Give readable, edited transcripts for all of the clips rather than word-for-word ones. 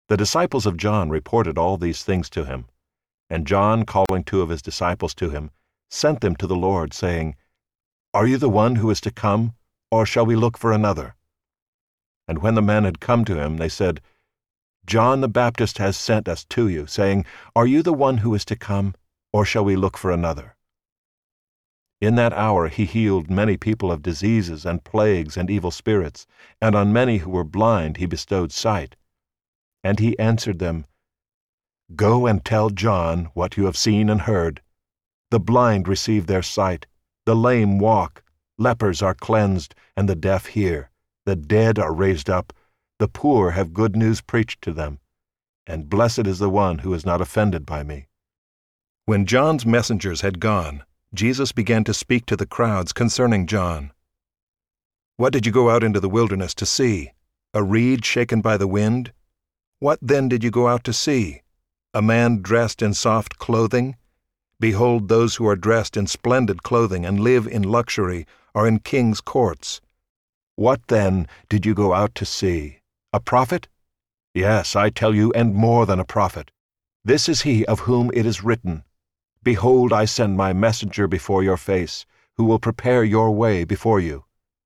The disciples of John reported all these things to him. And John, calling 2 of his disciples to him, sent them to the Lord, saying, "Are you the one who is to come, or shall we look for another?" And when the men had come to him, they said, "John the Baptist has sent us to you, saying, 'Are you the one who is to come, or shall we look for another?'" In that hour he healed many people of diseases and plagues and evil spirits, and on many who were blind he bestowed sight. And he answered them, "Go and tell John what you have seen and heard. The blind receive their sight, the lame walk, lepers are cleansed, and the deaf hear, the dead are raised up, the poor have good news preached to them, and blessed is the one who is not offended by me." When John's messengers had gone, Jesus began to speak to the crowds concerning John. "What did you go out into the wilderness to see? A reed shaken by the wind? What then did you go out to see? A man dressed in soft clothing? Behold, those who are dressed in splendid clothing and live in luxury are in kings' courts. What then did you go out to see? A prophet? Yes, I tell you, and more than a prophet. This is he of whom it is written, 'Behold, I send my messenger before your face, who will prepare your way before you.'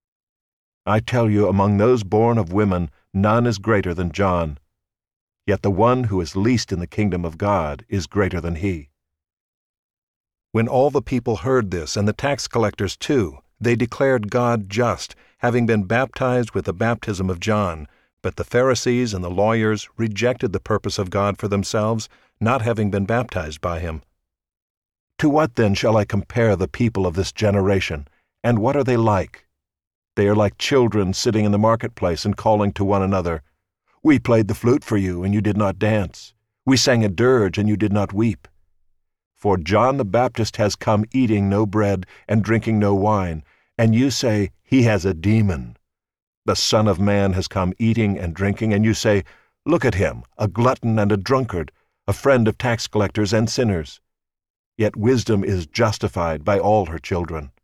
I tell you, among those born of women, none is greater than John. Yet the one who is least in the kingdom of God is greater than he." When all the people heard this, and the tax collectors too, they declared God just, having been baptized with the baptism of John. But the Pharisees and the lawyers rejected the purpose of God for themselves, not having been baptized by him. "To what then shall I compare the people of this generation, and what are they like? They are like children sitting in the marketplace and calling to one another, 'We played the flute for you, and you did not dance. We sang a dirge, and you did not weep.' For John the Baptist has come eating no bread and drinking no wine, and you say, 'He has a demon.' The Son of Man has come eating and drinking, and you say, 'Look at him, a glutton and a drunkard, a friend of tax collectors and sinners.' Yet wisdom is justified by all her children.